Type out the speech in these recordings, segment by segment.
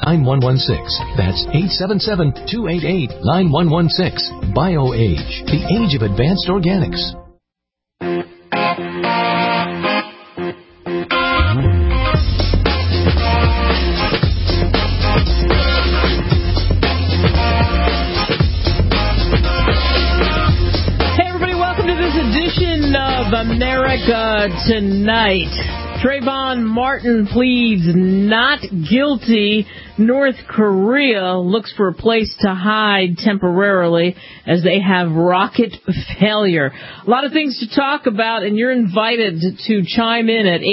877-288-9116. That's 877-288-9116. BioAge, the age of advanced organics. Of America Tonight. Trayvon Martin pleads not guilty. North Korea looks for a place to hide temporarily as they have rocket failure. A lot of things to talk about, and you're invited to chime in at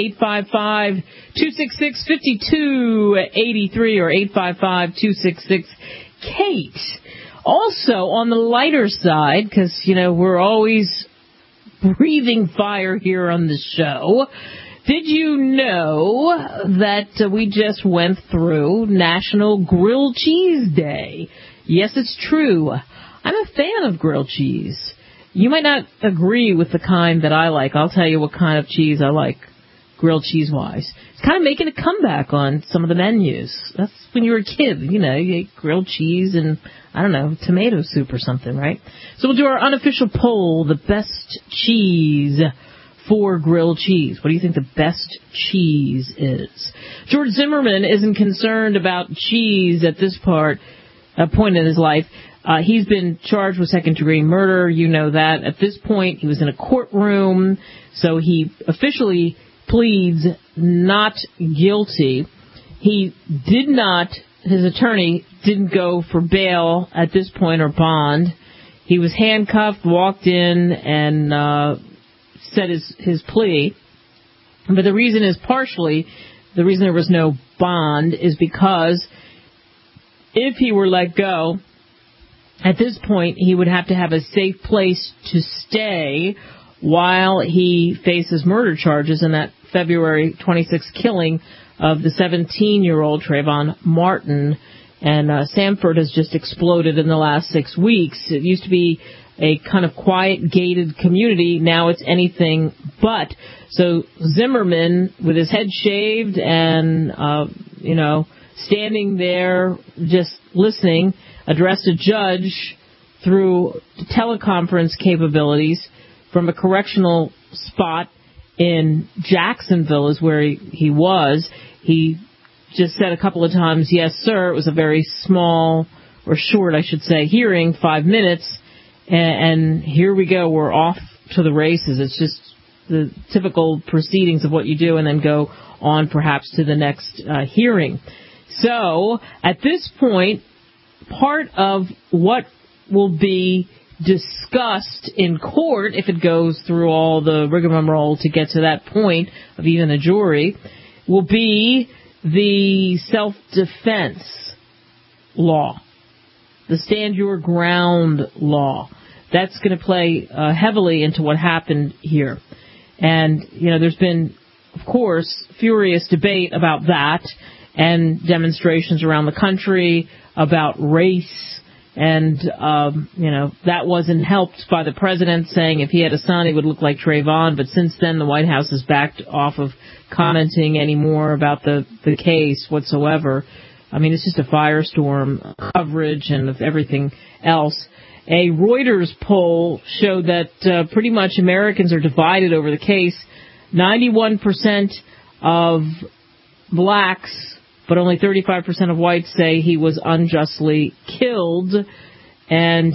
855-266-5283 or 855-266-KATE. Also, on the lighter side, because, we're always breathing fire here on the show. Did you know that we just went through National Grilled Cheese Day? Yes, it's true. I'm a fan of grilled cheese. You might not agree with the kind that I like. I'll tell you what kind of cheese I like, grilled cheese-wise. It's kind of making a comeback on some of the menus. That's when you were a kid, you ate grilled cheese and, tomato soup or something, right? So we'll do our unofficial poll, the best cheese for grilled cheese. What do you think the best cheese is? George Zimmerman isn't concerned about cheese at this point in his life. He's been charged with second-degree murder. You know that. At this point, he was in a courtroom, so he officially pleads not guilty. His attorney didn't go for bail at this point or bond. He was handcuffed, walked in, and said his plea. But the reason there was no bond is because if he were let go, at this point he would have to have a safe place to stay while he faces murder charges in that February 26th killing of the 17-year-old Trayvon Martin. And Sanford has just exploded in the last 6 weeks. It used to be a kind of quiet, gated community. Now it's anything but. So Zimmerman, with his head shaved and, standing there just listening, addressed a judge through teleconference capabilities from a correctional spot in Jacksonville is where he was. He just said a couple of times, yes, sir. It was a very small, or short, I should say, hearing, 5 minutes. And here we go. We're off to the races. It's just the typical proceedings of what you do and then go on perhaps to the next hearing. So at this point, part of what will be discussed in court, if it goes through all the rigmarole to get to that point of even a jury, will be the self-defense law, the stand your ground law. That's going to play heavily into what happened here. And, there's been, of course, furious debate about that and demonstrations around the country about race. And, that wasn't helped by the president saying if he had a son, he would look like Trayvon. But since then, the White House has backed off of commenting any more about the case whatsoever. I mean, it's just a firestorm coverage and of everything else. A Reuters poll showed that pretty much Americans are divided over the case. 91% of blacks, but only 35% of whites say he was unjustly killed. And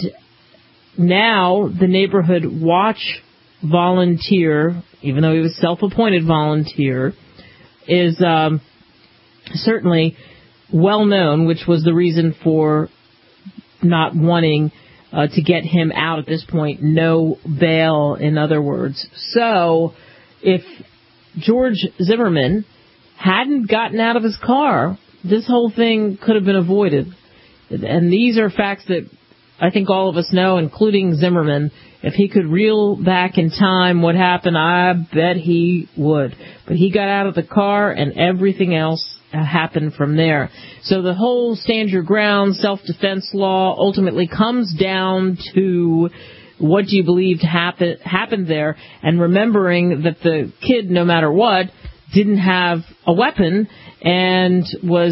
now the Neighborhood Watch volunteer, even though he was self-appointed volunteer, is certainly well known, which was the reason for not wanting to get him out at this point. No bail, in other words. So if George Zimmerman hadn't gotten out of his car, this whole thing could have been avoided. And these are facts that I think all of us know, including Zimmerman. If he could reel back in time what happened, I bet he would. But he got out of the car and everything else happened from there. So the whole stand your ground, self-defense law ultimately comes down to what do you believe happened there, and remembering that the kid, no matter what, didn't have a weapon and was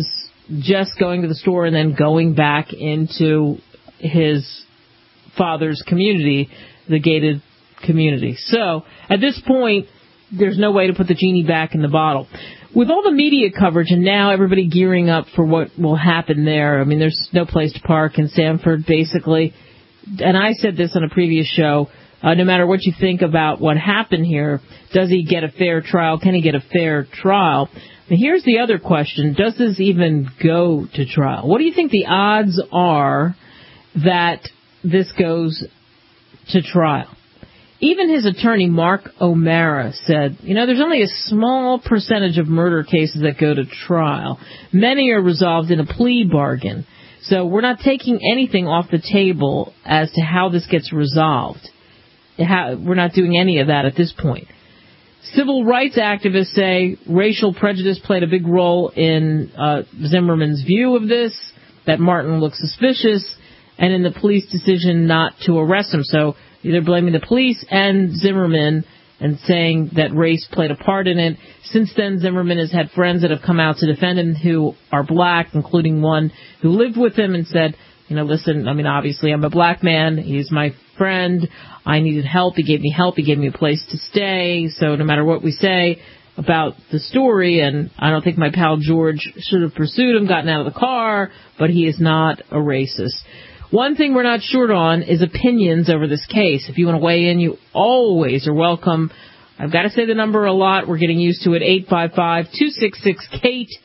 just going to the store and then going back into his father's community, the gated community. So at this point, there's no way to put the genie back in the bottle. With all the media coverage and now everybody gearing up for what will happen there, I mean, there's no place to park in Sanford, basically. And I said this on a previous show, no matter what you think about what happened here, does he get a fair trial? Can he get a fair trial? And here's the other question. Does this even go to trial? What do you think the odds are that this goes to trial? Even his attorney, Mark O'Mara, said, there's only a small percentage of murder cases that go to trial. Many are resolved in a plea bargain. So we're not taking anything off the table as to how this gets resolved. We're not doing any of that at this point. Civil rights activists say racial prejudice played a big role in Zimmerman's view of this, that Martin looked suspicious, and in the police decision not to arrest him. So they're blaming the police and Zimmerman and saying that race played a part in it. Since then, Zimmerman has had friends that have come out to defend him who are black, including one who lived with him and said, listen, obviously I'm a black man. He's my friend. I needed help. He gave me help. He gave me a place to stay. So no matter what we say about the story, and I don't think my pal George should have pursued him, gotten out of the car, but he is not a racist. One thing we're not short on is opinions over this case. If you want to weigh in, you always are welcome. I've got to say the number a lot. We're getting used to it. 855-266-KATE,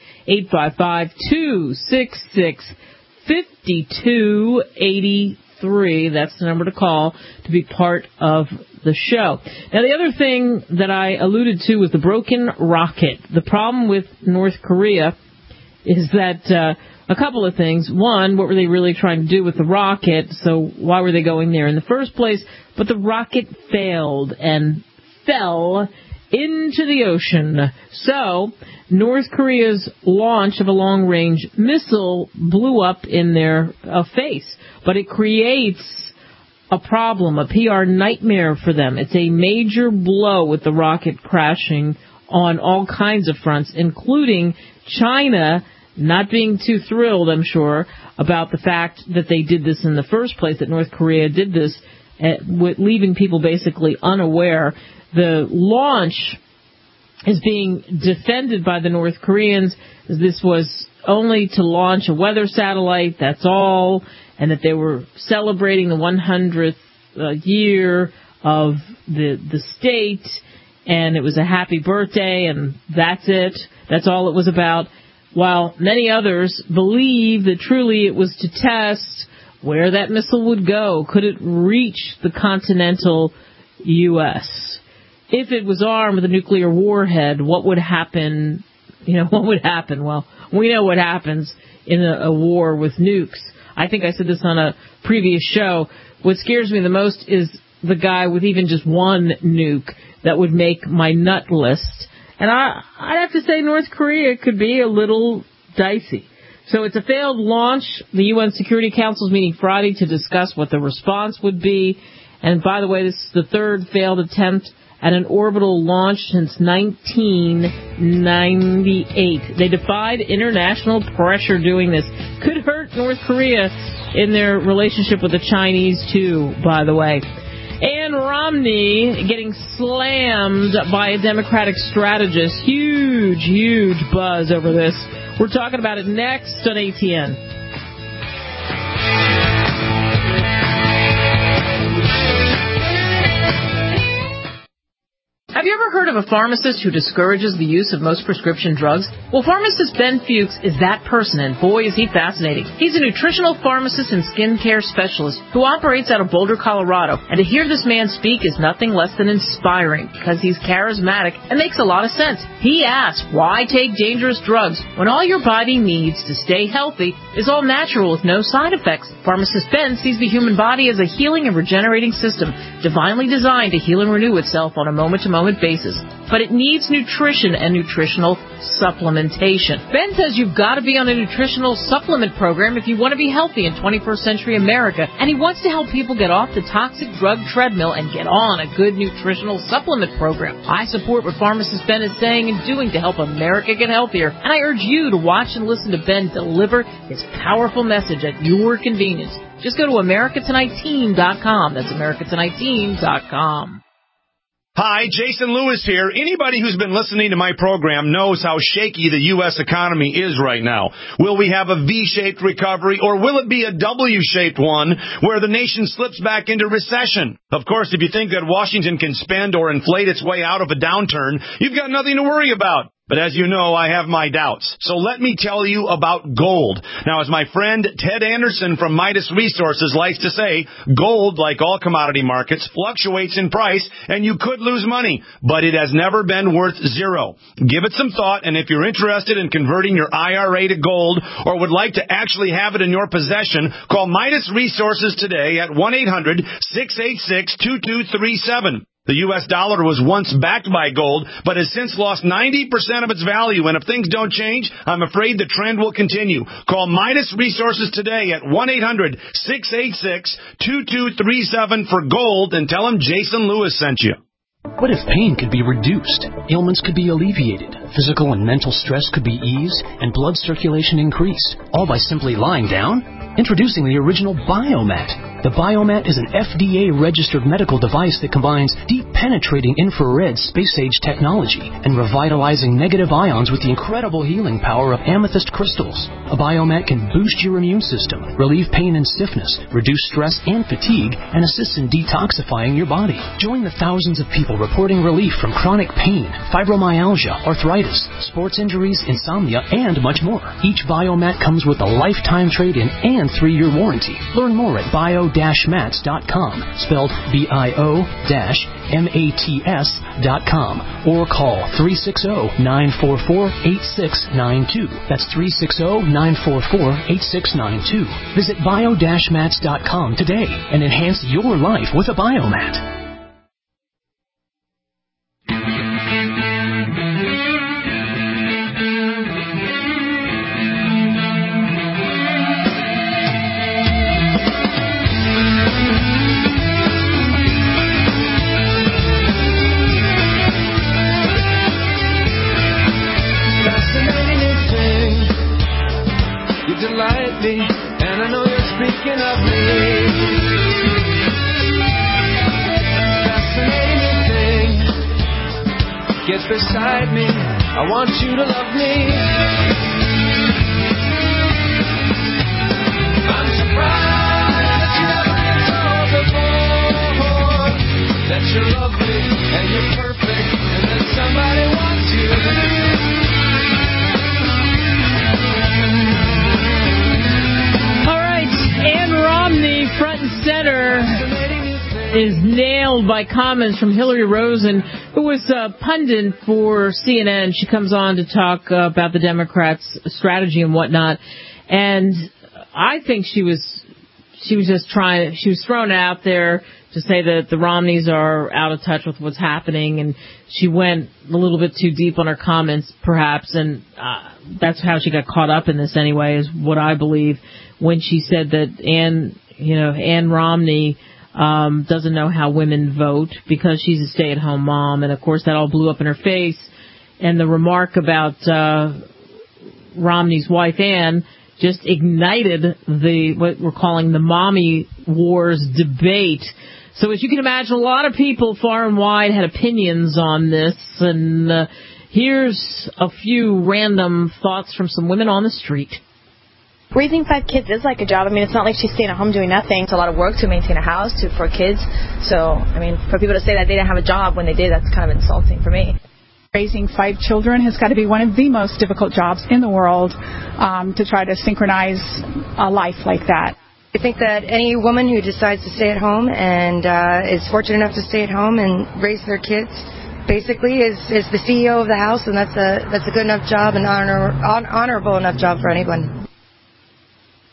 855-266-5283. That's the number to call to be part of the show. Now, the other thing that I alluded to was the broken rocket. The problem with North Korea is that a couple of things. One, what were they really trying to do with the rocket? So why were they going there in the first place? But the rocket failed and fell into the ocean. So North Korea's launch of a long-range missile blew up in their face. But it creates a problem, a PR nightmare for them. It's a major blow with the rocket crashing on all kinds of fronts, including China not being too thrilled, I'm sure, about the fact that they did this in the first place, that North Korea did this, with leaving people basically unaware. The launch is being defended by the North Koreans. This was only to launch a weather satellite, that's all, and that they were celebrating the 100th year of the state, and it was a happy birthday, and that's it. That's all it was about. While many others believe that truly it was to test where that missile would go. Could it reach the continental U.S.? If it was armed with a nuclear warhead, what would happen? What would happen? Well, we know what happens in a war with nukes. I think I said this on a previous show. What scares me the most is the guy with even just one nuke that would make my nut list. And I'd have to say North Korea could be a little dicey. So it's a failed launch. The UN Security Council is meeting Friday to discuss what the response would be. And by the way, this is the third failed attempt at an orbital launch since 1998. They defied international pressure doing this. Could hurt North Korea in their relationship with the Chinese, too, by the way. Ann Romney getting slammed by a Democratic strategist. Huge buzz over this. We're talking about it next on ATN. Have you ever heard of a pharmacist who discourages the use of most prescription drugs? Well, pharmacist Ben Fuchs is that person, and boy, is he fascinating. He's a nutritional pharmacist and skincare specialist who operates out of Boulder, Colorado. And to hear this man speak is nothing less than inspiring because he's charismatic and makes a lot of sense. He asks, why take dangerous drugs when all your body needs to stay healthy is all natural with no side effects? Pharmacist Ben sees the human body as a healing and regenerating system, divinely designed to heal and renew itself on a moment-to-moment moment basis, but it needs nutrition and nutritional supplementation. Ben says you've got to be on a nutritional supplement program if you want to be healthy in 21st century America, and he wants to help people get off the toxic drug treadmill and get on a good nutritional supplement program. I support what pharmacist Ben is saying and doing to help America get healthier, and I urge you to watch and listen to Ben deliver his powerful message at your convenience. Just go to AmericaTonightTeam.com. That's AmericaTonightTeam.com. Hi, Jason Lewis here. Anybody who's been listening to my program knows how shaky the U.S. economy is right now. Will we have a V-shaped recovery, or will it be a W-shaped one where the nation slips back into recession? Of course, if you think that Washington can spend or inflate its way out of a downturn, you've got nothing to worry about. But as you know, I have my doubts. So let me tell you about gold. Now, as my friend Ted Anderson from Midas Resources likes to say, gold, like all commodity markets, fluctuates in price, and you could lose money, but it has never been worth zero. Give it some thought, and if you're interested in converting your IRA to gold or would like to actually have it in your possession, call Midas Resources today at 1-800-686-2237. The U.S. dollar was once backed by gold, but has since lost 90% of its value. And if things don't change, I'm afraid the trend will continue. Call Midas Resources today at 1-800-686-2237 for gold and tell them Jason Lewis sent you. What if pain could be reduced, ailments could be alleviated, physical and mental stress could be eased, and blood circulation increased, all by simply lying down? Introducing the original Biomat. The Biomat is an FDA-registered medical device that combines deep penetrating infrared space-age technology and revitalizing negative ions with the incredible healing power of amethyst crystals. A Biomat can boost your immune system, relieve pain and stiffness, reduce stress and fatigue, and assist in detoxifying your body. Join the thousands of people reporting relief from chronic pain, fibromyalgia, arthritis, sports injuries, insomnia, and much more. Each Biomat comes with a lifetime trade-in and 3-year warranty. Learn more at bio-mats.com, spelled bio-mats.com, or call 360-944-8692. That's 360-944-8692. Visit bio-mats.com today and enhance your life with a Biomat. And I know you're speaking of me. Fascinating thing, get beside me. I want you to love me. I'm surprised that you never been told before that you're lovely and you're perfect and that somebody wants you. Ann Romney, front and center, is nailed by comments from Hillary Rosen, who was a pundit for CNN. She comes on to talk about the Democrats' strategy and whatnot. And I think she was just trying, she was thrown out there to say that the Romneys are out of touch with what's happening, and she went a little bit too deep on her comments, perhaps, and that's how she got caught up in this anyway, is what I believe, when she said that Ann Romney doesn't know how women vote because she's a stay-at-home mom, and of course that all blew up in her face, and the remark about Romney's wife, Ann, just ignited what we're calling the mommy wars debate. So as you can imagine, a lot of people far and wide had opinions on this, and here's a few random thoughts from some women on the street. Raising 5 kids is like a job. I mean, it's not like she's staying at home doing nothing. It's a lot of work to maintain a house for kids. So, I mean, for people to say that they didn't have a job when they did, that's kind of insulting for me. Raising 5 children has got to be one of the most difficult jobs in the world to try to synchronize a life like that. I think that any woman who decides to stay at home and is fortunate enough to stay at home and raise their kids basically is the CEO of the house, and that's a good enough job and honorable enough job for anyone.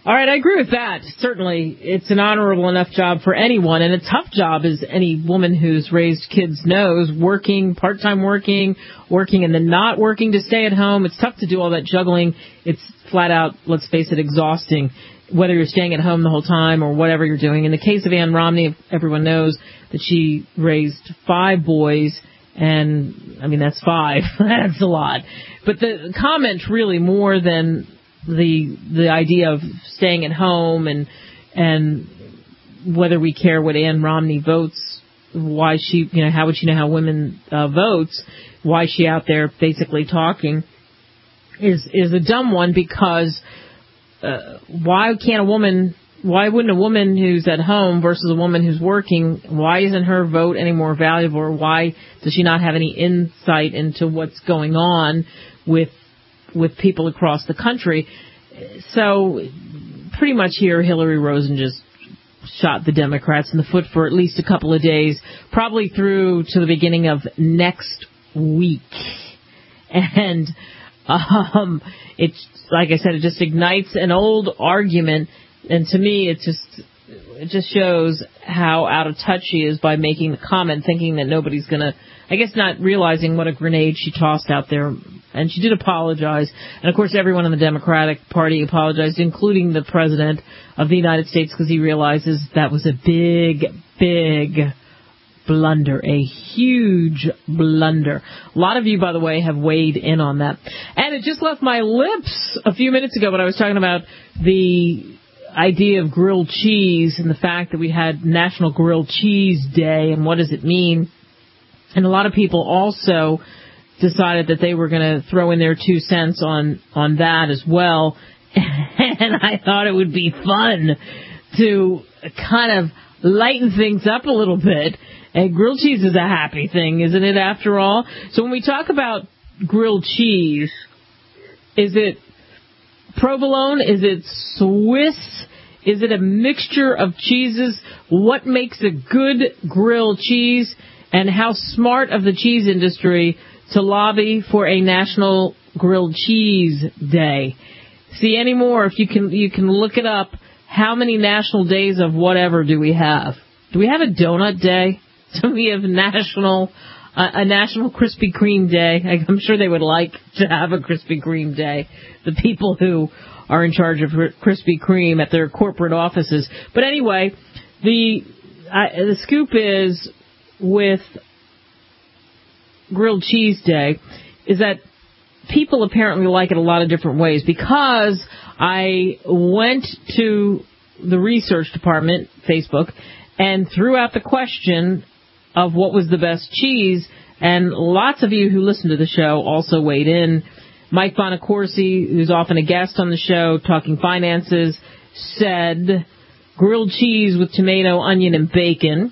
All right, I agree with that. Certainly, it's an honorable enough job for anyone, and a tough job, as any woman who's raised kids knows, working, part-time working and then not working to stay at home. It's tough to do all that juggling. It's flat out, let's face it, exhausting, whether you're staying at home the whole time or whatever you're doing. In the case of Ann Romney, everyone knows that she raised 5 boys, and, I mean, that's 5. That's a lot. But the comment really more than the idea of staying at home and whether we care what Ann Romney votes, why she, how would she know how women votes, why is she out there basically talking, is a dumb one, because why wouldn't a woman who's at home versus a woman who's working, why isn't her vote any more valuable, or why does she not have any insight into what's going on with people across the country? So pretty much here, Hillary Rosen just shot the Democrats in the foot for at least a couple of days, probably through to the beginning of next week. And it's, like I said, it just ignites an old argument, and to me it just shows how out of touch she is by making the comment, thinking that nobody's going to, I guess not realizing what a grenade she tossed out there. And she did apologize. And, of course, everyone in the Democratic Party apologized, including the President of the United States, because he realizes that was a big, big blunder, a huge blunder. A lot of you, by the way, have weighed in on that. And it just left my lips a few minutes ago when I was talking about the idea of grilled cheese and the fact that we had National Grilled Cheese Day and what does it mean. And a lot of people also decided that they were going to throw in their 2 cents on that as well. And I thought it would be fun to kind of lighten things up a little bit. And grilled cheese is a happy thing, isn't it, after all? So when we talk about grilled cheese, is it provolone? Is it Swiss? Is it a mixture of cheeses? What makes a good grilled cheese? And how smart of the cheese industry to lobby for a National Grilled Cheese Day. See, anymore, if you can look it up, how many national days of whatever do we have? Do we have a donut day? Do we have a National Krispy Kreme Day? I'm sure they would like to have a Krispy Kreme Day, the people who are in charge of Krispy Kreme at their corporate offices. But anyway, the scoop is, with Grilled Cheese Day, is that people apparently like it a lot of different ways, because I went to the research department, Facebook, and threw out the question of what was the best cheese, and lots of you who listen to the show also weighed in. Mike Bonacorsi, who's often a guest on the show talking finances, said grilled cheese with tomato, onion, and bacon.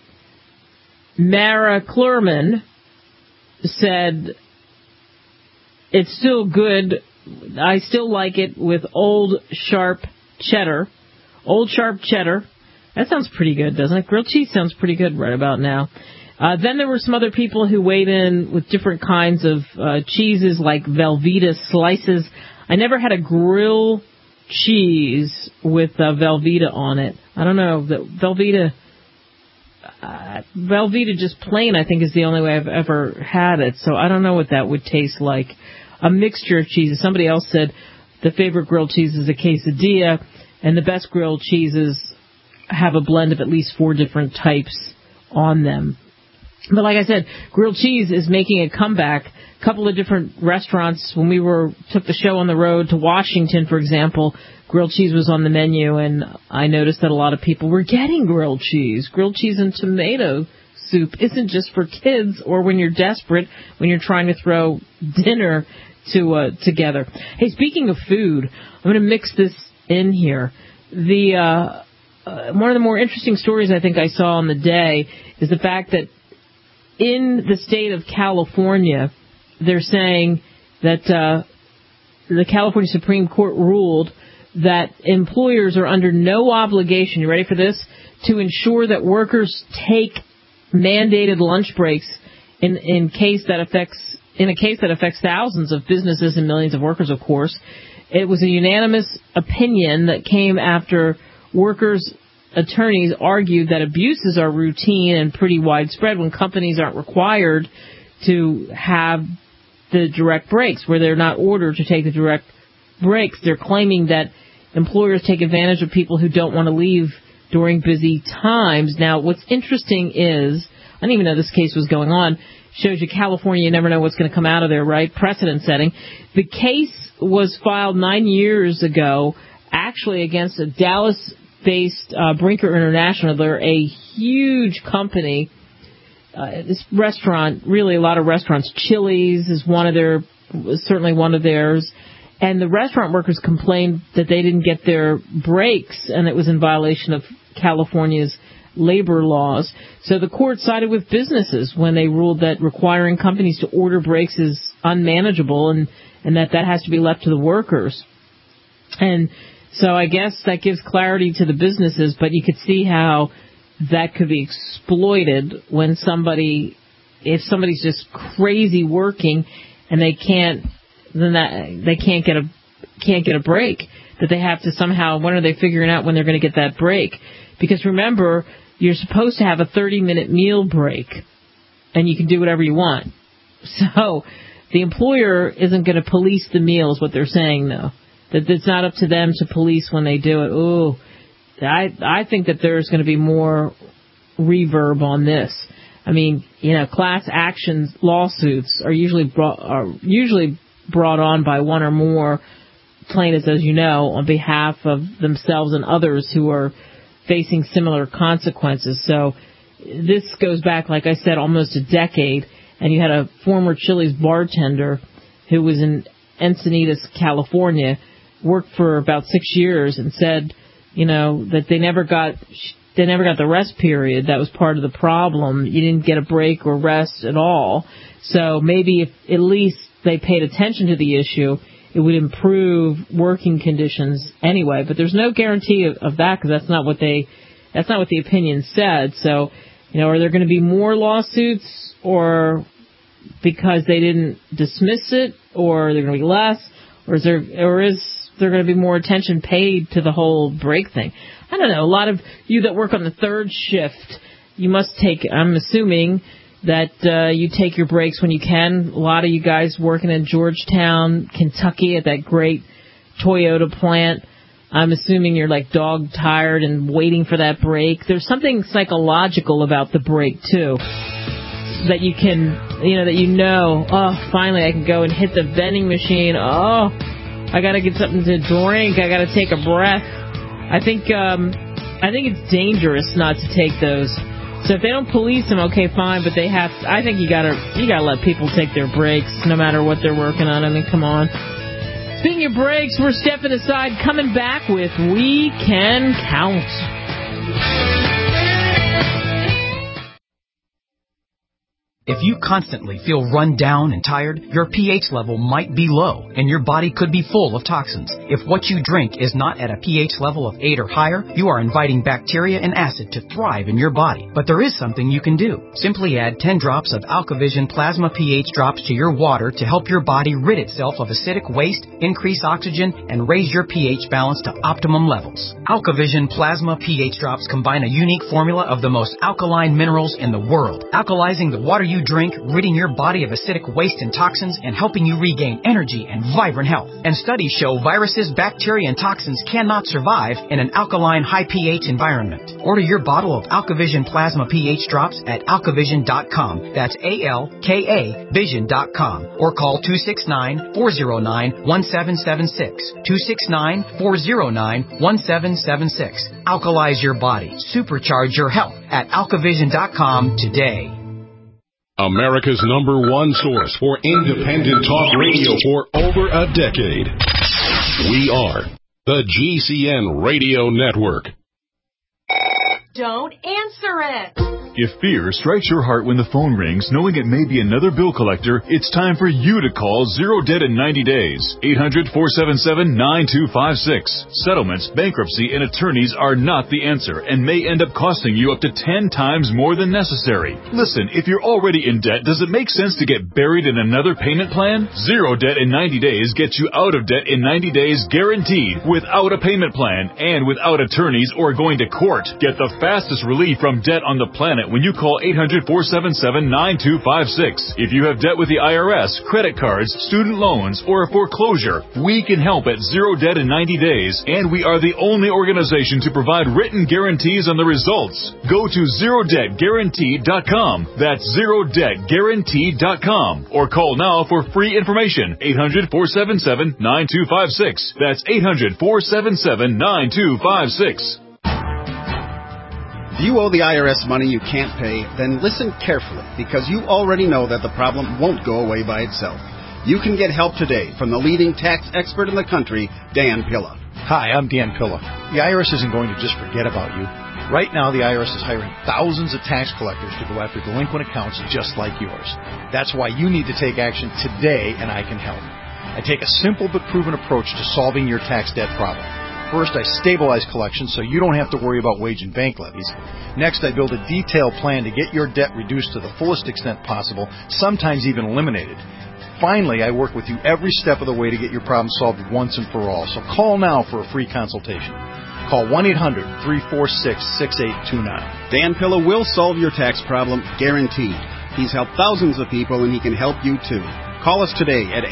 Mara Klurman said it's still good. I still like it with old sharp cheddar. Old sharp cheddar. That sounds pretty good, doesn't it? Grilled cheese sounds pretty good right about now. Then there were some other people who weighed in with different kinds of cheeses, like Velveeta slices. I never had a grilled cheese with Velveeta on it. I don't know. Velveeta just plain, I think, is the only way I've ever had it. So I don't know what that would taste like. A mixture of cheeses. Somebody else said the favorite grilled cheese is a quesadilla, and the best grilled cheeses have a blend of at least 4 different types on them. But like I said, grilled cheese is making a comeback. A couple of different restaurants, when we took the show on the road to Washington, for example, grilled cheese was on the menu, and I noticed that a lot of people were getting grilled cheese. Grilled cheese and tomato soup isn't just for kids or when you're desperate, when you're trying to throw dinner together. Hey, speaking of food, I'm going to mix this in here. One of the more interesting stories I think I saw on the day is the fact that in the state of California, they're saying that the California Supreme Court ruled that employers are under no obligation, you ready for this, to ensure that workers take mandated lunch breaks in a case that affects thousands of businesses and millions of workers, of course. It was a unanimous opinion that came after workers' attorneys argued that abuses are routine and pretty widespread when companies aren't required to have the direct breaks, where they're not ordered to take the direct breaks. They're claiming that employers take advantage of people who don't want to leave during busy times. Now, what's interesting is, I didn't even know this case was going on. Shows you California, you never know what's going to come out of there, right? Precedent setting. The case was filed 9 years ago, actually against a Dallas-based Brinker International. They're a huge company. This restaurant, really a lot of restaurants. Chili's is certainly one of theirs. And the restaurant workers complained that they didn't get their breaks, and it was in violation of California's labor laws. So the court sided with businesses when they ruled that requiring companies to order breaks is unmanageable and that has to be left to the workers. And so I guess that gives clarity to the businesses, but you could see how that could be exploited when if somebody's just crazy working and they can't get a break, that they have to somehow, when are they figuring out when they're going to get that break? Because remember, you're supposed to have a 30-minute meal break, and you can do whatever you want. So the employer isn't going to police the meals, what they're saying, though. That it's not up to them to police when they do it. Ooh, I think that there's going to be more reverb on this. I mean, class actions lawsuits are usually brought on by one or more plaintiffs, as you know, on behalf of themselves and others who are facing similar consequences. So this goes back, like I said, almost a decade, and you had a former Chili's bartender who was in Encinitas, California, worked for about 6 years and said, that they never got the rest period. That was part of the problem. You didn't get a break or rest at all. So maybe if at least they paid attention to the issue, it would improve working conditions anyway. But there's no guarantee of that, because that's not what the opinion said. So, are there going to be more lawsuits, or because they didn't dismiss it, or are there going to be less, or is there going to be more attention paid to the whole break thing? I don't know. A lot of you that work on the third shift, you must take, I'm assuming that you take your breaks when you can. A lot of you guys working in Georgetown, Kentucky at that great Toyota plant, I'm assuming you're like dog tired and waiting for that break. There's something psychological about the break too, that you can, oh, finally I can go and hit the vending machine. Oh, I got to get something to drink. I got to take a breath. I think it's dangerous not to take those. So if they don't police them, okay, fine, but they have to, I think you gotta let people take their breaks no matter what they're working on. I mean, come on. Speaking of breaks, we're stepping aside, coming back with We Can Count. If you constantly feel run down and tired, your pH level might be low, and your body could be full of toxins. If what you drink is not at a pH level of 8 or higher, you are inviting bacteria and acid to thrive in your body. But there is something you can do. Simply add 10 drops of AlkaVision Plasma pH drops to your water to help your body rid itself of acidic waste, increase oxygen, and raise your pH balance to optimum levels. AlkaVision Plasma pH drops combine a unique formula of the most alkaline minerals in the world, alkalizing the water you drink, ridding your body of acidic waste and toxins, and helping you regain energy and vibrant health. And studies show viruses, bacteria, and toxins cannot survive in an alkaline, high pH environment. Order your bottle of AlkaVision Plasma pH drops at alkavision.com. That's ALKA Vision.com. Or call 269-409-1776. 269-409-1776. Alkalize your body. Supercharge your health at alkavision.com today. America's #1 source for independent talk radio for over a decade. We are the GCN Radio Network. Don't answer it. If fear strikes your heart when the phone rings, knowing it may be another bill collector, it's time for you to call Zero Debt in 90 days. 800-477-9256. Settlements, bankruptcy, and attorneys are not the answer and may end up costing you up to 10 times more than necessary. Listen, if you're already in debt, does it make sense to get buried in another payment plan? Zero Debt in 90 days gets you out of debt in 90 days guaranteed, without a payment plan and without attorneys or going to court. Get the fastest relief from debt on the planet when you call 800-477-9256. If you have debt with the IRS, credit cards, student loans, or a foreclosure, we can help at Zero Debt in 90 days, and we are the only organization to provide written guarantees on the results. Go to ZeroDebtGuaranteed.com. That's ZeroDebtGuaranteed.com. Or call now for free information. 800-477-9256. That's 800-477-9256. If you owe the IRS money you can't pay, then listen carefully, because you already know that the problem won't go away by itself. You can get help today from the leading tax expert in the country, Dan Pilla. Hi, I'm Dan Pilla. The IRS isn't going to just forget about you. Right now, the IRS is hiring thousands of tax collectors to go after delinquent accounts just like yours. That's why you need to take action today, and I can help. I take a simple but proven approach to solving your tax debt problem. First, I stabilize collections so you don't have to worry about wage and bank levies. Next, I build a detailed plan to get your debt reduced to the fullest extent possible, sometimes even eliminated. Finally, I work with you every step of the way to get your problem solved once and for all. So call now for a free consultation. Call 1-800-346-6829. Dan Pilla will solve your tax problem, guaranteed. He's helped thousands of people, and he can help you too. Call us today at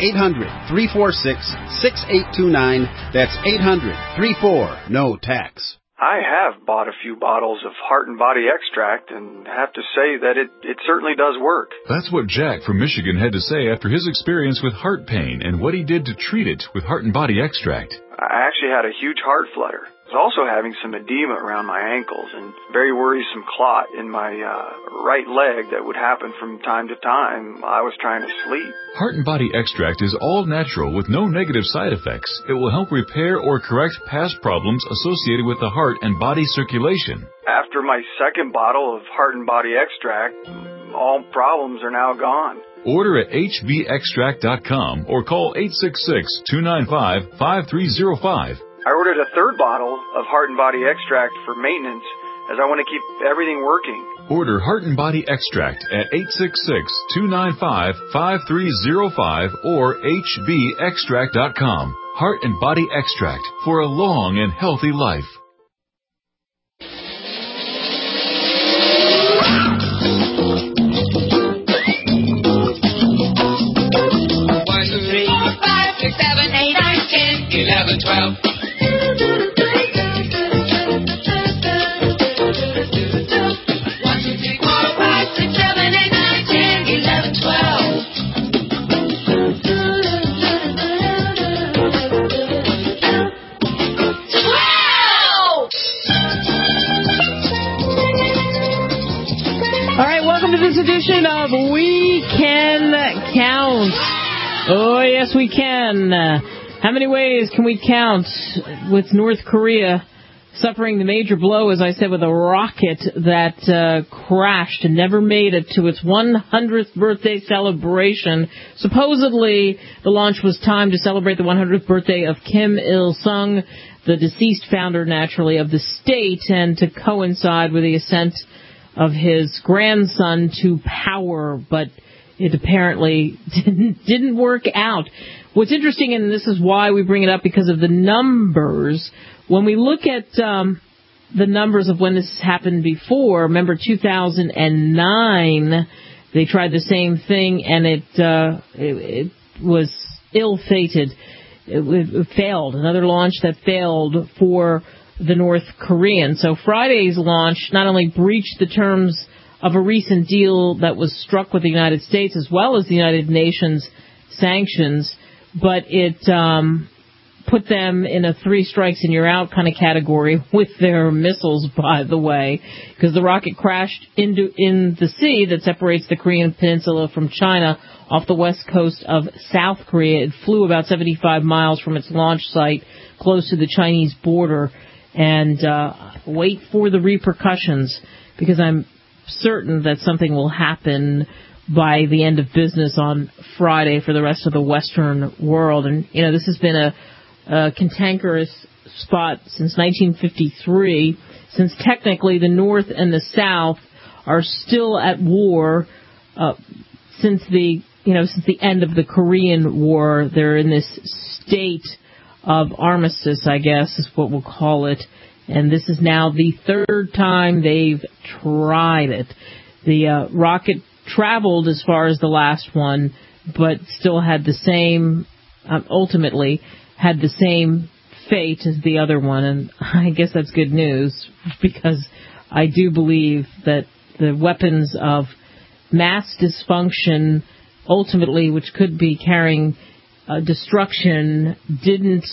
800-346-6829. That's 800-34-NO-TAX. I have bought a few bottles of Heart and Body Extract and have to say that it certainly does work. That's what Jack from Michigan had to say after his experience with heart pain and what he did to treat it with Heart and Body Extract. I actually had a huge heart flutter. I was also having some edema around my ankles and very worrisome clot in my right leg that would happen from time to time. I was trying to sleep. Heart and Body Extract is all natural with no negative side effects. It will help repair or correct past problems associated with the heart and body circulation. After my second bottle of Heart and Body Extract, all problems are now gone. Order at hvextract.com or call 866-295-5305. I ordered a third bottle of Heart and Body Extract for maintenance as I want to keep everything working. Order Heart and Body Extract at 866-295-5305 or hvextract.com. Heart and Body Extract for a long and healthy life. One, two, three, 4, 5, 6, 7, 8, 9, 10, 11, 12. This edition of We Can Count. Oh, yes, we can. How many ways can we count with North Korea suffering the major blow, as I said, with a rocket that crashed and never made it to its 100th birthday celebration? Supposedly, the launch was timed to celebrate the 100th birthday of Kim Il-sung, the deceased founder, naturally, of the state, and to coincide with the ascent of his grandson to power, but it apparently didn't work out. What's interesting, and this is why we bring it up, because of the numbers. When we look at the numbers of when this happened before, remember 2009, they tried the same thing, and it was ill-fated. It failed. Another launch that failed for the North Korean. So Friday's launch not only breached the terms of a recent deal that was struck with the United States as well as the United Nations sanctions, but it put them in a 3 strikes and you're out kind of category with their missiles, by the way, because the rocket crashed in the sea that separates the Korean peninsula from China off the west coast of South Korea. It flew about 75 miles from its launch site close to the Chinese border. And wait for the repercussions, because I'm certain that something will happen by the end of business on Friday for the rest of the Western world. And, this has been a cantankerous spot since 1953, since technically the North and the South are still at war since the end of the Korean War. They're in this state of armistice, I guess is what we'll call it. And this is now the third time they've tried it. The rocket traveled as far as the last one, but still had the same, ultimately had the same fate as the other one. And I guess that's good news, because I do believe that the weapons of mass dysfunction, ultimately, which could be carrying destruction, didn't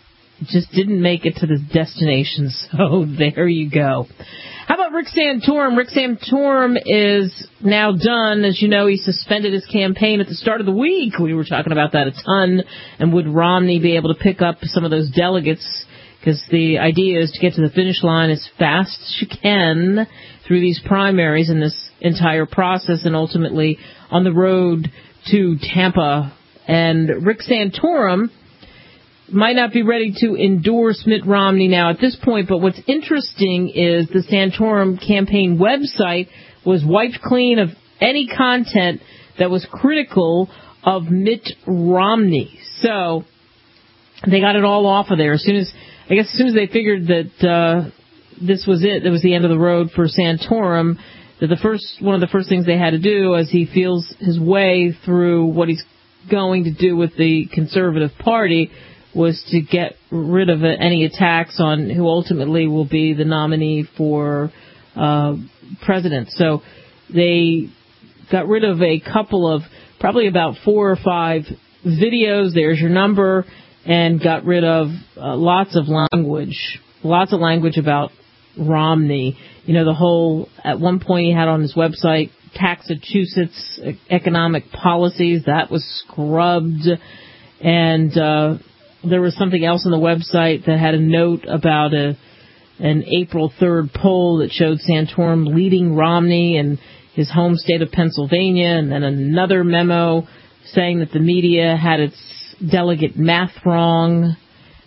make it to the destination. So there you go. How about Rick Santorum? Rick Santorum is now done. As you know, he suspended his campaign at the start of the week. We were talking about that a ton. And would Romney be able to pick up some of those delegates? Because the idea is to get to the finish line as fast as you can through these primaries and this entire process, and ultimately on the road to Tampa. And Rick Santorum might not be ready to endorse Mitt Romney now at this point, but what's interesting is the Santorum campaign website was wiped clean of any content that was critical of Mitt Romney. So they got it all off of there. As soon as they figured that this was it was the end of the road for Santorum, that one of the first things they had to do as he feels his way through what he's going to do with the Conservative Party was to get rid of any attacks on who ultimately will be the nominee for president. So they got rid of a couple of, probably about 4 or 5 videos. There's your number. And got rid of lots of language about Romney. At one point he had on his website, Massachusetts economic policies, that was scrubbed. And there was something else on the website that had a note about an April 3rd poll that showed Santorum leading Romney in his home state of Pennsylvania, and then another memo saying that the media had its delegate math wrong.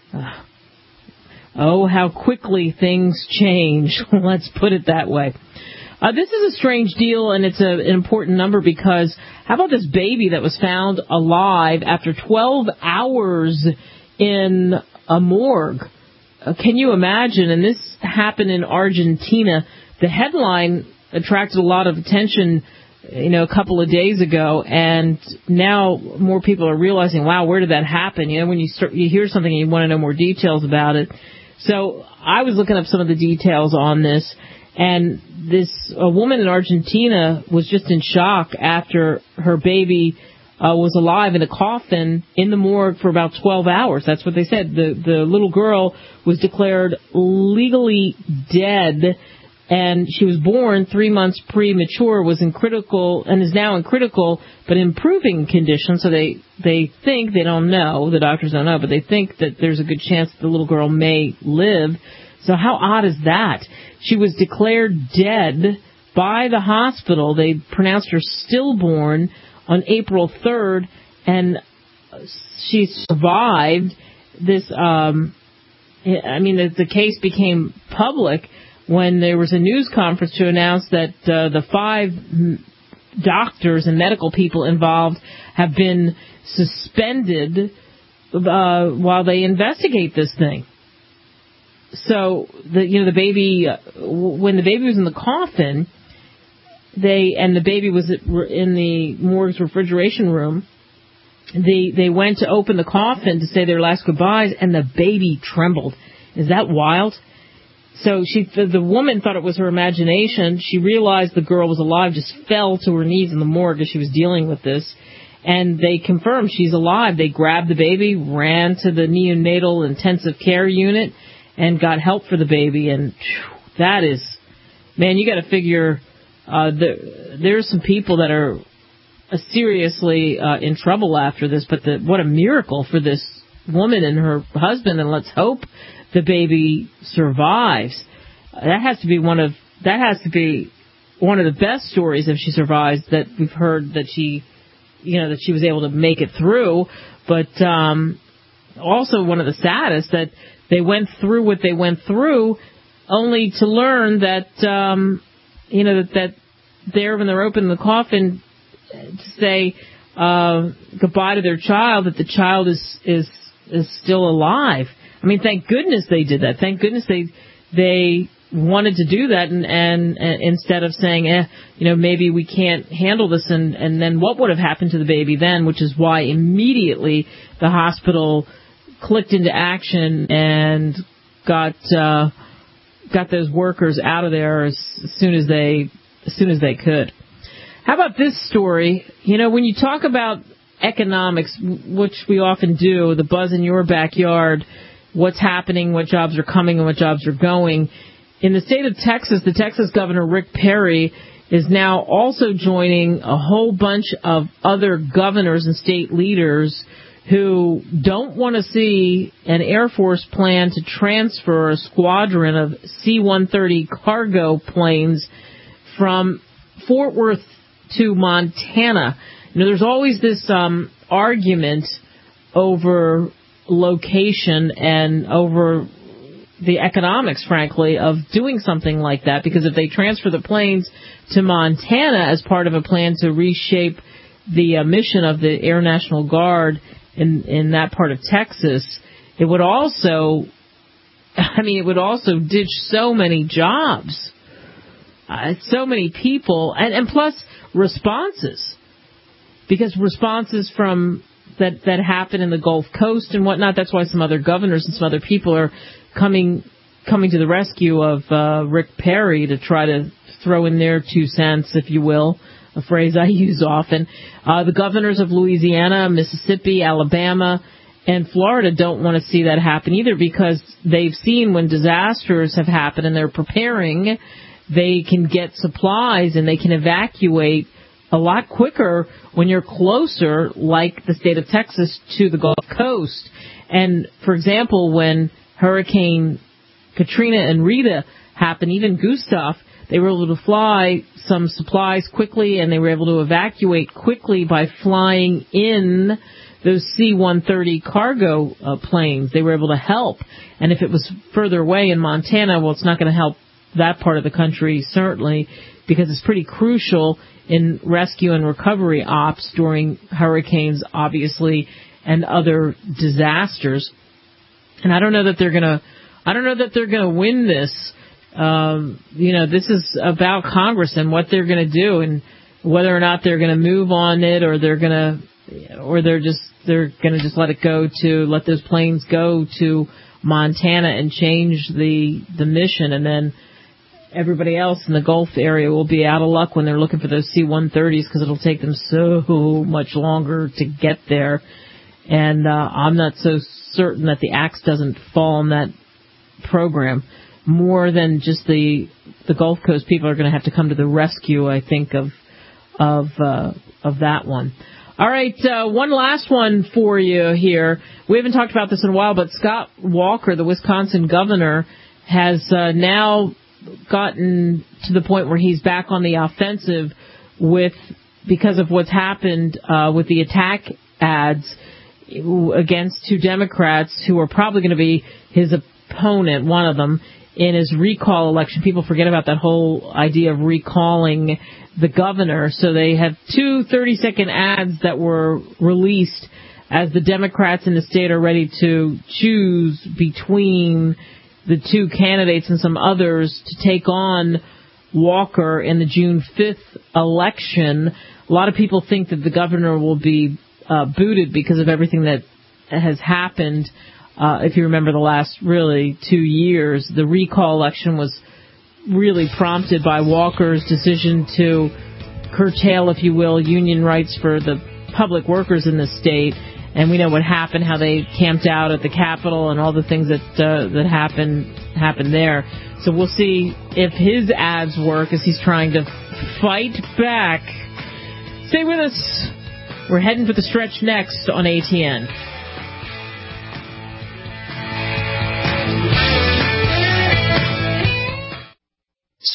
How quickly things change. Let's put it that way. This is a strange deal, and it's an important number, because how about this baby that was found alive after 12 hours in a morgue? Can you imagine? And this happened in Argentina. The headline attracted a lot of attention, a couple of days ago, and now more people are realizing, wow, where did that happen? When you hear something and you want to know more details about it. So I was looking up some of the details on this, and a woman in Argentina was just in shock after her baby was alive in a coffin in the morgue for about 12 hours. That's what they said. The little girl was declared legally dead, and she was born 3 months premature, was in critical, and is now in critical but improving condition. So they think, they don't know, the doctors don't know, but they think that there's a good chance that the little girl may live. So how odd is that? She was declared dead by the hospital. They pronounced her stillborn on April 3rd, and she survived this. The case became public when there was a news conference to announce that the 5 doctors and medical people involved have been suspended while they investigate this thing. So the baby, when the baby was in the coffin, the baby was in the morgue's refrigeration room. They went to open the coffin to say their last goodbyes, and the baby trembled. Is that wild? So the woman thought it was her imagination. She realized the girl was alive, just fell to her knees in the morgue as she was dealing with this. And they confirmed she's alive. They grabbed the baby, ran to the neonatal intensive care unit, and got help for the baby. And that is, man, you got to figure there's some people that are seriously in trouble after this. But what a miracle for this woman and her husband, and let's hope the baby survives. That has to be one of the best stories, if she survives, that we've heard that she was able to make it through. But also one of the saddest, that they went through what they went through, only to learn that that there, when they're opening the coffin to say goodbye to their child, that the child is still alive. I mean, thank goodness they did that. Thank goodness they wanted to do that, and instead of saying, maybe we can't handle this, and then what would have happened to the baby then, which is why immediately the hospital clicked into action and got those workers out of there as soon as they could. How about this story? When you talk about economics, which we often do, the buzz in your backyard, what's happening, what jobs are coming, and what jobs are going. In the state of Texas, the Texas Governor Rick Perry is now also joining a whole bunch of other governors and state leaders who don't want to see an Air Force plan to transfer a squadron of C-130 cargo planes from Fort Worth to Montana. There's always this argument over location and over the economics, frankly, of doing something like that, because if they transfer the planes to Montana as part of a plan to reshape the mission of the Air National Guard in that part of Texas, it would also ditch so many jobs, so many people, and plus responses, because responses from that happen in the Gulf Coast and whatnot. That's why some other governors and some other people are coming to the rescue of Rick Perry to try to throw in their 2 cents, if you will, a phrase I use often. The governors of Louisiana, Mississippi, Alabama, and Florida don't want to see that happen either, because they've seen when disasters have happened and they're preparing, they can get supplies and they can evacuate a lot quicker when you're closer, like the state of Texas, to the Gulf Coast. And, for example, when Hurricane Katrina and Rita happened, even Gustav, they were able to fly some supplies quickly, and they were able to evacuate quickly by flying in those C-130 cargo planes. They were able to help. And if it was further away in Montana, well, it's not going to help that part of the country, certainly, because it's pretty crucial in rescue and recovery ops during hurricanes, obviously, and other disasters. And I don't know that they're gonna win this. This is about Congress and what they're gonna do, and whether or not they're gonna move on it, or they're gonna just let those planes go to Montana and change the mission, and then everybody else in the Gulf area will be out of luck when they're looking for those C-130s, because it'll take them so much longer to get there. And I'm not so certain that the axe doesn't fall on that program. More than just the Gulf Coast people are going to have to come to the rescue, I think, of that one. All right, one last one for you here. We haven't talked about this in a while, but Scott Walker, the Wisconsin governor, has now gotten to the point where he's back on the offensive because of what's happened with the attack ads against 2 Democrats who are probably going to be his opponent, one of them, in his recall election. People forget about that whole idea of recalling the governor. So they have 2 30-second ads that were released as the Democrats in the state are ready to choose between the 2 candidates and some others to take on Walker in the June 5th election. A lot of people think that the governor will be booted because of everything that has happened. If you remember the last, really, 2 years, the recall election was really prompted by Walker's decision to curtail, if you will, union rights for the public workers in the state. And we know what happened, how they camped out at the Capitol and all the things that happened there. So we'll see if his ads work as he's trying to fight back. Stay with us. We're heading for the stretch next on ATN.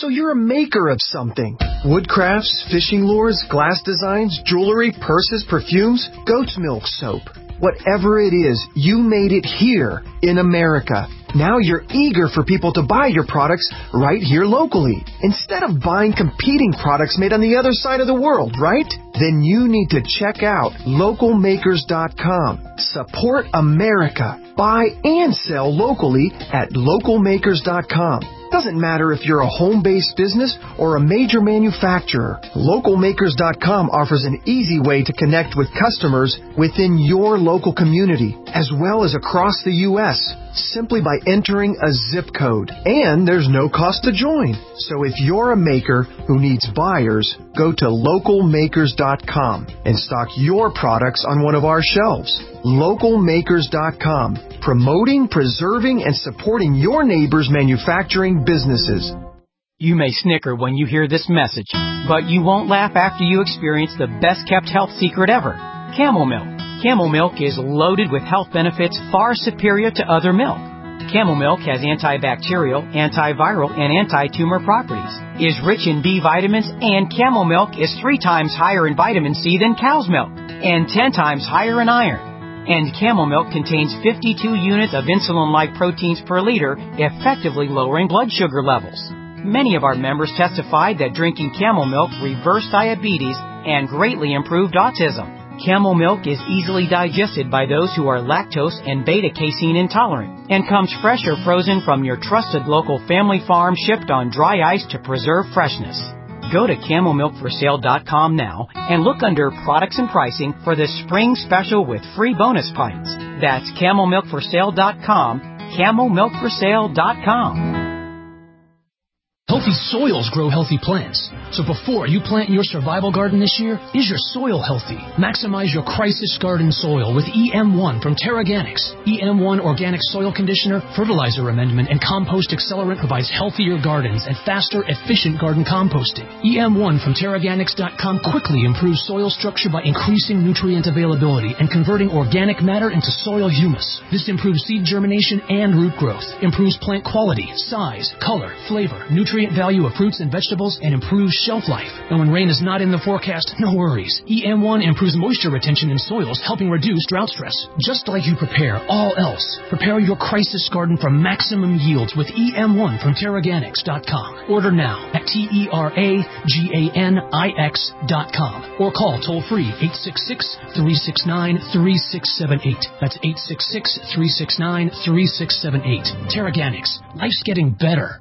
So you're a maker of something. Wood crafts, fishing lures, glass designs, jewelry, purses, perfumes, goat's milk soap. Whatever it is, you made it here in America. Now you're eager for people to buy your products right here locally, instead of buying competing products made on the other side of the world, right? Then you need to check out localmakers.com. Support America. Buy and sell locally at localmakers.com. Doesn't matter if you're a home-based business or a major manufacturer. Localmakers.com offers an easy way to connect with customers within your local community, as well as across the U.S., simply by entering a zip code. And there's no cost to join. So if you're a maker who needs buyers, go to localmakers.com and stock your products on one of our shelves. Localmakers.com, promoting, preserving, and supporting your neighbors' manufacturing businesses. You may snicker when you hear this message, but you won't laugh after you experience the best-kept health secret ever, Camel Milk. Camel Milk is loaded with health benefits far superior to other milk. Camel Milk has antibacterial, antiviral, and anti-tumor properties, is rich in B vitamins, and Camel Milk is 3 times higher in vitamin C than cow's milk, and 10 times higher in iron. And Camel Milk contains 52 units of insulin-like proteins per liter, effectively lowering blood sugar levels. Many of our members testified that drinking Camel Milk reversed diabetes and greatly improved autism. Camel Milk is easily digested by those who are lactose and beta-casein intolerant and comes fresh or frozen from your trusted local family farm, shipped on dry ice to preserve freshness. Go to CamelMilkForSale.com now and look under Products and Pricing for the spring special with free bonus pints. That's CamelMilkForSale.com, CamelMilkForSale.com. Healthy soils grow healthy plants. So before you plant your survival garden this year, is your soil healthy? Maximize your crisis garden soil with EM1 from TerraGanix. EM1 Organic Soil Conditioner, Fertilizer Amendment, and Compost Accelerant provides healthier gardens and faster, efficient garden composting. EM1 from TerraGanix.com quickly improves soil structure by increasing nutrient availability and converting organic matter into soil humus. This improves seed germination and root growth, improves plant quality, size, color, flavor, nutrient value of fruits and vegetables, and improves shelf life. And when rain is not in the forecast, no worries. EM1 improves moisture retention in soils, helping reduce drought stress. Just like you prepare all else, prepare your crisis garden for maximum yields with EM1 from TerraGanix.com. Order now at TerraGanix.com or call toll-free 866-369-3678. That's 866-369-3678. TerraGanix. Life's getting better.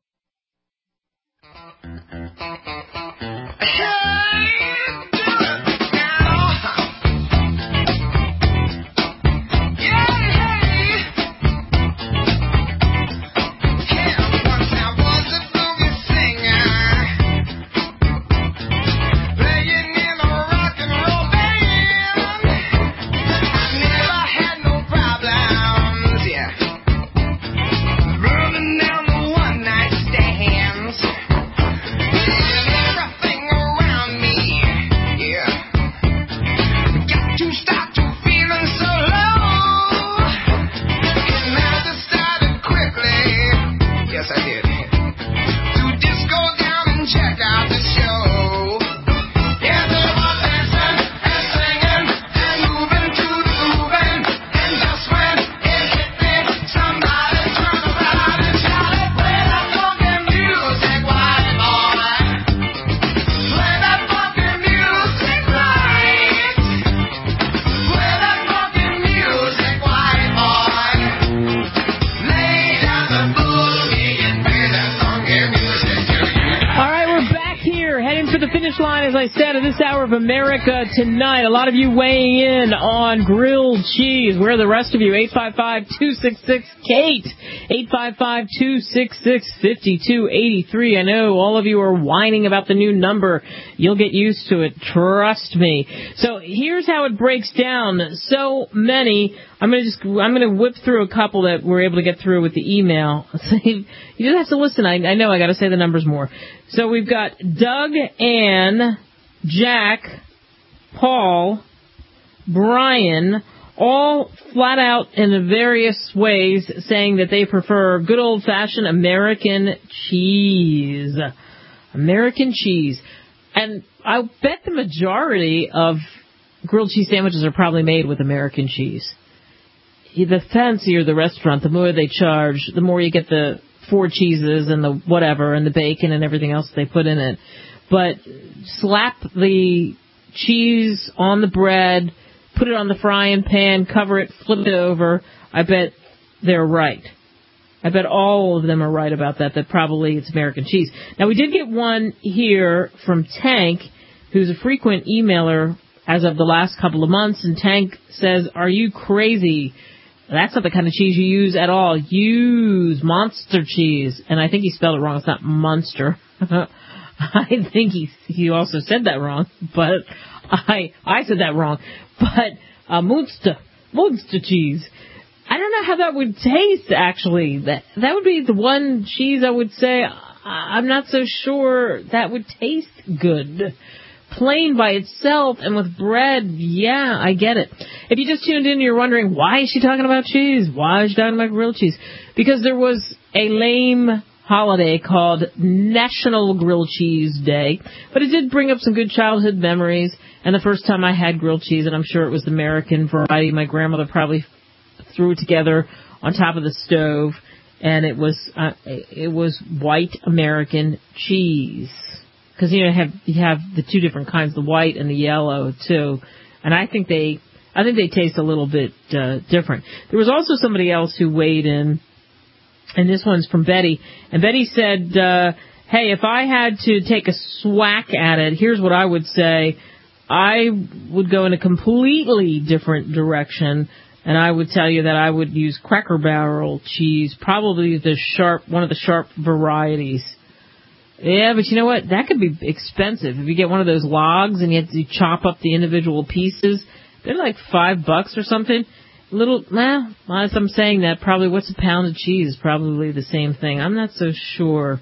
As I said, at this hour of America Tonight, a lot of you weighing in on grilled cheese. Where are the rest of you? 855-266-KATE, 855-266-5283. I know all of you are whining about the new number. You'll get used to it, trust me. So here's how it breaks down. So many. I'm going to whip through a couple that we're able to get through with the email. You just have to listen. I know I got to say the numbers more. So we've got Doug, Ann, Jack, Paul, Brian, all flat out in various ways saying that they prefer good old-fashioned American cheese. American cheese. And I bet the majority of grilled cheese sandwiches are probably made with American cheese. The fancier the restaurant, the more they charge, the more you get the 4 cheeses and the whatever and the bacon and everything else they put in it. But slap the cheese on the bread, put it on the frying pan, cover it, flip it over. I bet they're right. I bet all of them are right about that probably it's American cheese. Now, we did get one here from Tank, who's a frequent emailer as of the last couple of months, and Tank says, are you crazy? That's not the kind of cheese you use at all. Use Monster cheese. And I think he spelled it wrong. It's not Monster. I think he also said that wrong, but I said that wrong. But Munster cheese. I don't know how that would taste, actually. That would be the one cheese I would say I'm not so sure that would taste good. Plain by itself and with bread, yeah, I get it. If you just tuned in, you're wondering, why is she talking about cheese? Why is she talking about grilled cheese? Because there was a lame holiday called National Grilled Cheese Day, but it did bring up some good childhood memories. And the first time I had grilled cheese, and I'm sure it was the American variety, my grandmother probably threw it together on top of the stove, and it was white American cheese. Because you have the two different kinds, the white and the yellow too, and I think they taste a little bit different. There was also somebody else who weighed in, and this one's from Betty, and Betty said, "Hey, if I had to take a swack at it, here's what I would say. I would go in a completely different direction, and I would tell you that I would use Cracker Barrel cheese, probably one of the sharp varieties." Yeah, but you know what? That could be expensive. If you get one of those logs and you have to chop up the individual pieces, they're like $5 or something. As I'm saying that, probably what's a pound of cheese? Probably the same thing. I'm not so sure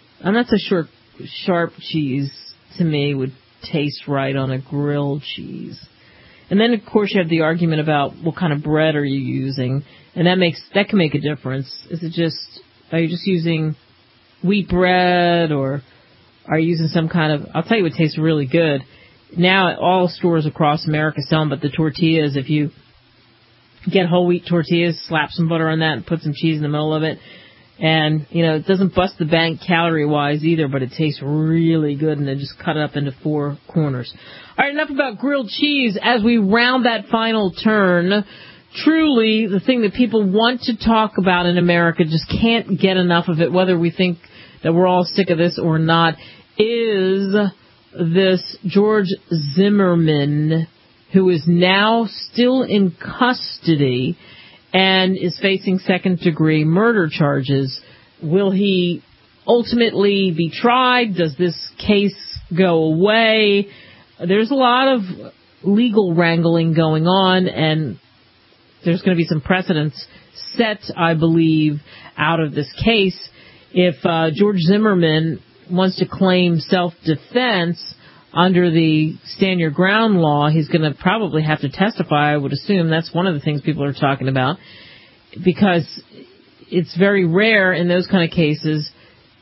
sharp cheese to me would taste right on a grilled cheese. And then, of course, you have the argument about what kind of bread are you using, and that can make a difference. Are you just using wheat bread, or are you using some kind of... I'll tell you what tastes really good. Now, all stores across America sell them, but the tortillas, if you get whole wheat tortillas, slap some butter on that and put some cheese in the middle of it, and, it doesn't bust the bank calorie-wise either, but it tastes really good, and then just cut it up into 4 corners. All right, enough about grilled cheese. As we round that final turn, truly, the thing that people want to talk about in America, just can't get enough of it, whether we think that we're all sick of this or not, is this George Zimmerman, who is now still in custody and is facing second-degree murder charges. Will he ultimately be tried? Does this case go away? There's a lot of legal wrangling going on, and there's going to be some precedents set, I believe, out of this case. If George Zimmerman wants to claim self-defense under the Stand Your Ground law, he's going to probably have to testify, I would assume. That's one of the things people are talking about, because it's very rare in those kind of cases,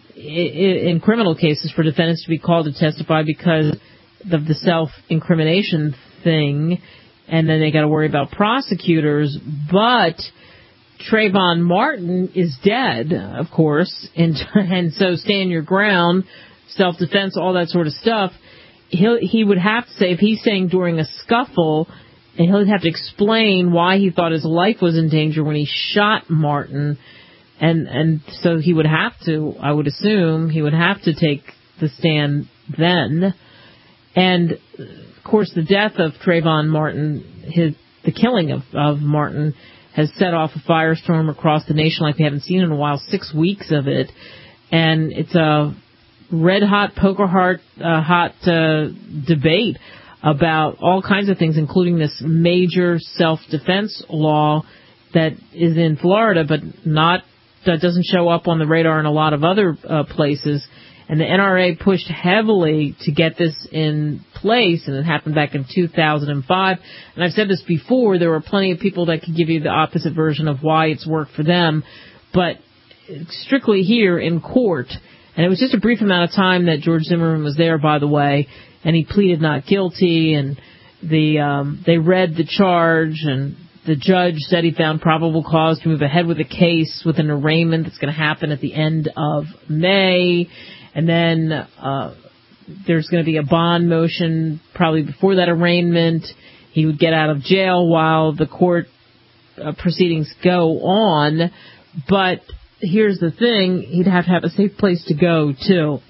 in criminal cases, for defendants to be called to testify because of the self-incrimination thing, and then they got to worry about prosecutors. But Trayvon Martin is dead, of course, and so Stand Your Ground, self-defense, all that sort of stuff. He would have to say, if he's saying during a scuffle, and he'll have to explain why he thought his life was in danger when he shot Martin, and so he would have to, I would assume, he would have to take the stand then. And of course, the death of Trayvon Martin, the killing of Martin, has set off a firestorm across the nation like we haven't seen in a while. 6 weeks of it, and it's a red-hot, hot debate about all kinds of things, including this major self-defense law that is in Florida, but that doesn't show up on the radar in a lot of other places. And the NRA pushed heavily to get this in place, and it happened back in 2005. And I've said this before, there were plenty of people that could give you the opposite version of why it's worked for them. But strictly here in court, and it was just a brief amount of time that George Zimmerman was there, by the way, and he pleaded not guilty, and they read the charge, and the judge said he found probable cause to move ahead with the case with an arraignment that's going to happen at the end of May. And then there's going to be a bond motion probably before that arraignment. He would get out of jail while the court proceedings go on. But here's the thing, he'd have to have a safe place to go, too.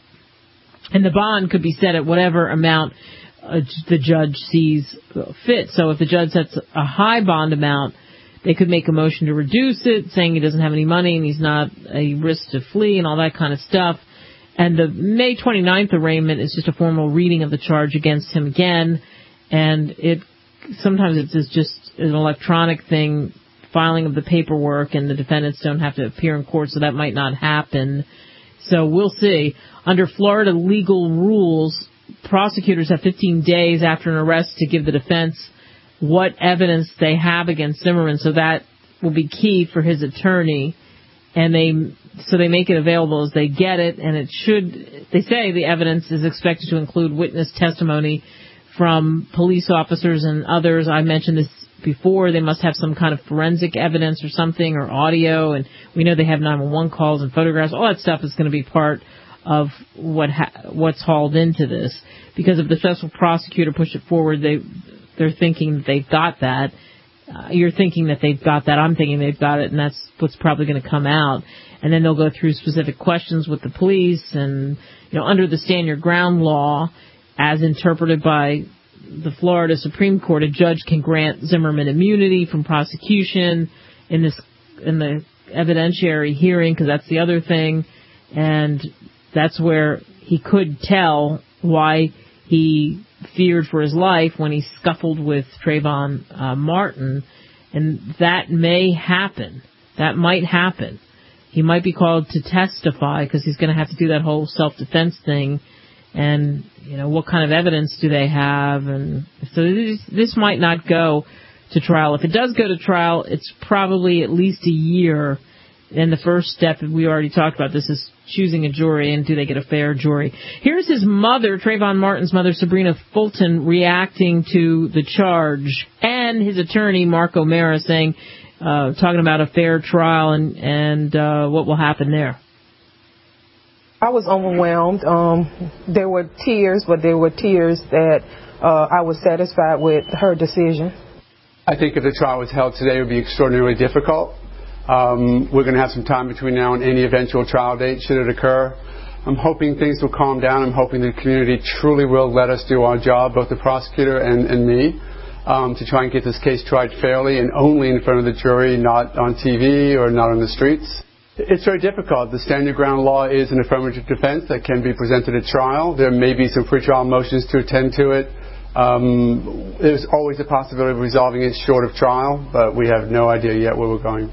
And the bond could be set at whatever amount the judge sees fit. So if the judge sets a high bond amount, they could make a motion to reduce it, saying he doesn't have any money and he's not a risk to flee and all that kind of stuff. And the May 29th arraignment is just a formal reading of the charge against him again. And sometimes it's just an electronic thing, filing of the paperwork, and the defendants don't have to appear in court, so that might not happen. So we'll see. Under Florida legal rules, prosecutors have 15 days after an arrest to give the defense what evidence they have against Zimmerman, so that will be key for his attorney. And they make it available as they get it, and they say the evidence is expected to include witness testimony from police officers and others. I mentioned this before. They must have some kind of forensic evidence or something, or audio, and we know they have 911 calls and photographs. All that stuff is going to be part of what's hauled into this, because if the special prosecutor pushed it forward, they're thinking that they've got that. You're thinking that they've got that. I'm thinking they've got it, and that's what's probably going to come out. And then they'll go through specific questions with the police, and under the Stand Your Ground law, as interpreted by the Florida Supreme Court, a judge can grant Zimmerman immunity from prosecution in the evidentiary hearing, because that's the other thing, and that's where he could tell why he feared for his life when he scuffled with Trayvon Martin, and that may happen. That might happen. He might be called to testify because he's going to have to do that whole self-defense thing, and what kind of evidence do they have? And so this might not go to trial. If it does go to trial, it's probably at least a year. And the first step, we already talked about this, is choosing a jury, and do they get a fair jury. Here's his mother, Trayvon Martin's mother, Sabrina Fulton, reacting to the charge, and his attorney, Mark O'Mara, talking about a fair trial and what will happen there. I was overwhelmed. There were tears, but there were tears that I was satisfied with her decision. I think if the trial was held today, it would be extraordinarily difficult. We're going to have some time between now and any eventual trial date, should it occur. I'm hoping things will calm down. I'm hoping the community truly will let us do our job, both the prosecutor and me, to try and get this case tried fairly and only in front of the jury, not on TV or not on the streets. It's very difficult. The Stand Your Ground law is an affirmative defense that can be presented at trial. There may be some pretrial motions to attend to it. There's always a possibility of resolving it short of trial, but we have no idea yet where we're going.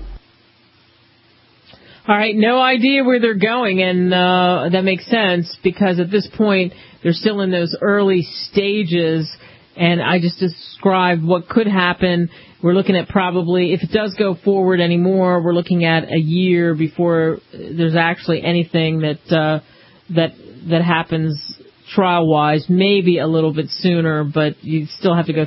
All right, no idea where they're going, and that makes sense, because at this point they're still in those early stages, and I just described what could happen. We're looking at probably, if it does go forward anymore, we're looking at a year before there's actually anything that happens trial-wise, maybe a little bit sooner, but you still have to go